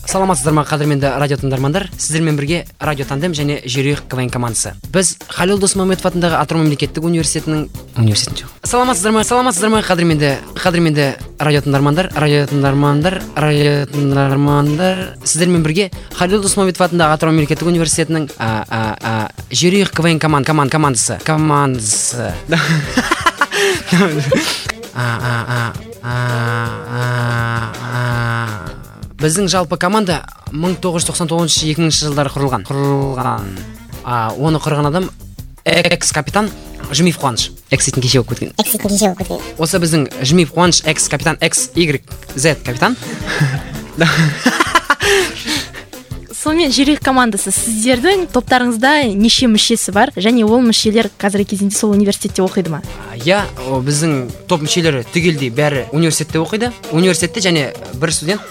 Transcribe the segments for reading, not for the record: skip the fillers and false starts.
Саламатсыздар ма, қадірменді радио тыңдармандар? Сіздермен бірге радио тандем және жерұйық КВН командасы. Біз Халил Досмұхамедов атындағы Атырау мемлекеттік университетінің Саламатсыздар ма, қадірменді радио тыңдармандар? Сіздермен бірге Халил Досмұхамедов атындағы Атырау мемлекеттік университетінің жерұйық КВН командасы. Біздің жалпы команда 1999-2000 жылдары құрылған. Оны құрған адам экс-капитан Жмиев Қуаныш. Экс-етін кеше болып кеткен. Осы біздің Жмиев Қуаныш экс-капитан, экс-Y-Z капитан. Сонымен жерұйық командасы, сіздердің топтарыңызда неше мүшесі бар, және ол мүшелер қазіргі кезінде сол университетте оқиды ма? Біздің топ мүшелері түгелдей бәрі университетте оқиды. Университетте және бір студент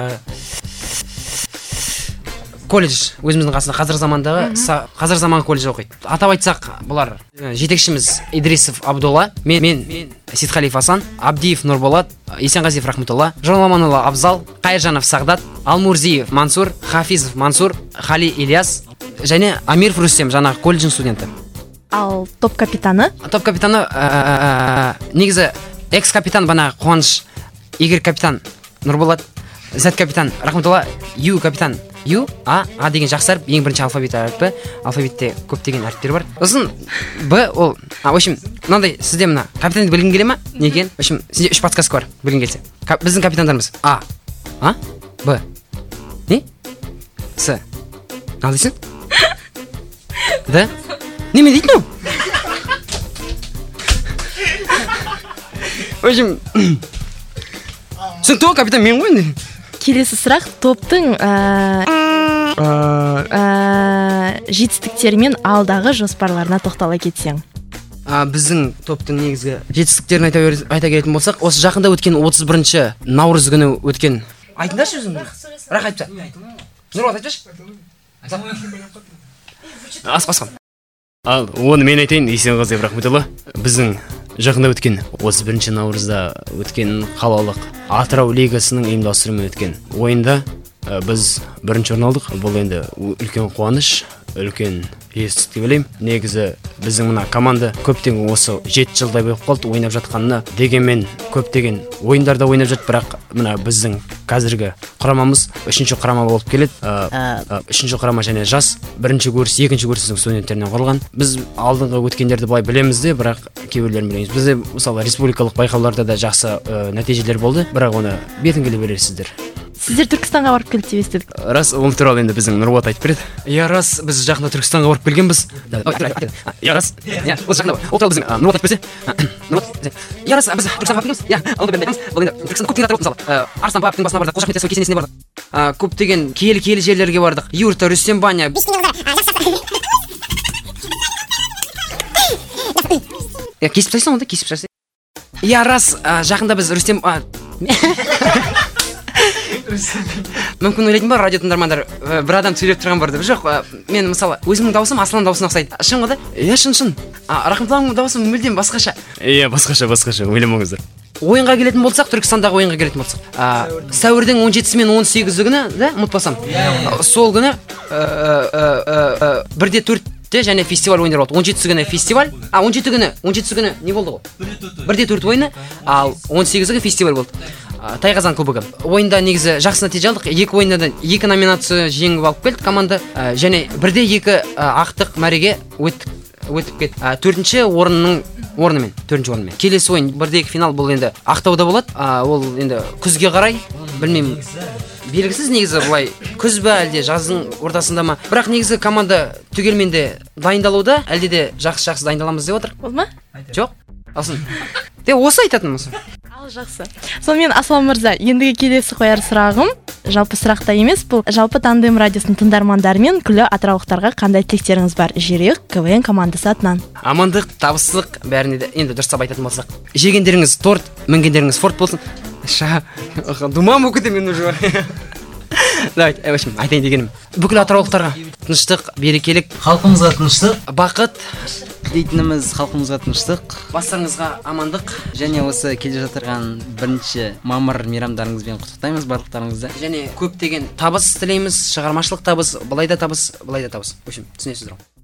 колледж, өзіміздің қасында қазір заман колледжі оқиды. Атап айтсақ, бұлар жетекшіміз Идрисов Абдулла, мен Сейтқалиев Асан, Абдиев Нұрболат, Есенғазиев Рахметолла, Жоламанұлы Абзал, Қайыржанов Сағдат, Алмурзиев Мансур, Хафизов Мансур, Хали Ильяс және Амиров Рүстем, жаңағы колледждің студенті. Ал топ капитаны? Топ капитаны негізі экс-капитан бана Қуаныш, Y капитан Нұрболат, Z капитан Рахметолла, U капитан А деген жақсы әріп, ең бірінші алфавит әріпі. Алфавитте көптеген әріптер бар. Сосын Б ол, в общем, мынандай сізде мына капитанды білгің келе ма? Не екен? В общем, сізде 3 подсказка бар, білгің келсе. Біздің капитандарымыз А, Б, не? С. Ал дейсің? Д. Неме дейтін ау? В общем, сен тоғы капитан мен ғой не? Келесі сұрақ топтың жетістіктері мен алдағы жоспарларына тоқтала кетсең. Біздің топтың негізгі жетістіктерін айта келетін болсақ, осы жақында өткен 31 наурыз күні өткен. Айтыңдаршы өзің. Бірақ айтпа. Нұрболат айтпашы. Асқан. Ал оны мен айтайын, Есенғазиев Рахметолла. Біздің жақында өткен 31 наурызда өткен қалалық Атырау лигасының ұйымдастыруымен өткен ойында біз бірінші орын алдық. Бұл енді үлкен қуаныш, үлкен жетістік деп ойлаймын. Негізі біздің мына команда көптеген осы 7 жылдай болып қалды ойнап жатқанына. Дегенмен көптеген ойындарда ойнап жатты, бірақ мына біздің қазіргі құрамамыз 3-ші құрама болып келеді. 3-ші құрама және жас 1-ші курс, 2-ші курстың студенттерінен құрылған. Біз алдыңғы өткендерді былай білеміз де, бірақ кейбіреулерін білмейміз. Бізде мысалы республикалық байқауларда да жақсы нәтижелер болды, бірақ оны бетін келе бересіздер. Сіздер Түркістанға барып келді деп естідік. Рас, ол туралы енді біздің Нұрболат айтып береді. Рас, біз жақында Түркістанға барып келгенбіз. Рас. Осы жақында ол туралы біздің Нұрболат айтып берсе. Рас, біз Түркістанға барып келгенбіз. Алды бәрін айтамыз. Бұл енді Түркістанда көптеген атырау мысалы. Арыстан бабтың басына бардық, Қожа Ахмет Яссауи кесенесіне бардық. Көптеген киелі жерлерге бардық. Юрта, Рүстем баня. Кесіп тастайсың онда, кесіп тастайсың. Рас, жақында біз Рүстем мүмкін ойлайтын бар радио тыңдармандар, бір адам сөйлеп тұрған бар деп. Жоқ, мен мысалы өзімнің дауысым Аслан даусына ұқсайды. Шын ғой да? Шын. Рахметолланың дауысы мүлдем басқаша. Басқаша, ойламаңыздар. Ойынға келетін болсақ, Түркістандағы ойынға келетін болсақ, сәуірдің 17-сі мен 18-і күні, да, ұмытпасам. Сол күні 1-4 және фестиваль ойындар болды. 17-сі күні фестиваль, 17-сі күні не болды ғой? 1-4 ойыны, ал 18-і күні фестиваль болды. Тайқазан кубогы. Ойында негізі жақсы нәтиже алдық. 2 ойында 2 номинация жеңіп алып келді команда, және 1-2 ақтық мәреге өтіп кетті. 4-ші орынмен. Келесі ойын 1-2 финал бұл енді Ақтауда болады. Ол енді күзге қарай, білмеймін. Белгісіз негізі бұлай күз бе әлде жаздың ортасында ма. Бірақ негізі команда түгелменде дайындалуда, әлде де жақсы дайындаламыз деп отыр. Болды ма? Жоқ. Алсын. Осы айтатын мұсың. Ал жақсы. Сонымен Аслан мырза, ендігі келесі қояр сұрағым, жалпы сұрақта емес, бұл жалпы Тандем радиосының тыңдармандарымен күллі атыраулықтарға қандай тілектеріңіз бар жерұйық КВН командасы атынан? Амандық, табыстылық бәріне де енді дұрыстап айтатын болсақ. Жегендеріңіз торт, мінгендеріңіз форт болсын. Думам өкіді мен уже. давайте в общем айтайын дегенім бүкіл атыраулықтарға тыныштық берекелік Халқымызға тыныштық бақыт дейтініміз, халқымызға тыныштық бастарыңызға амандық және осы келе жатырған 1 мамыр мейрамдарыңызбен құттықтаймыз барлықтарыңызды. және көптеген табыс тілейміз, шығармашылық табыс, былай да табыс, былай да табыс. В общем, түсінесіздер ғой.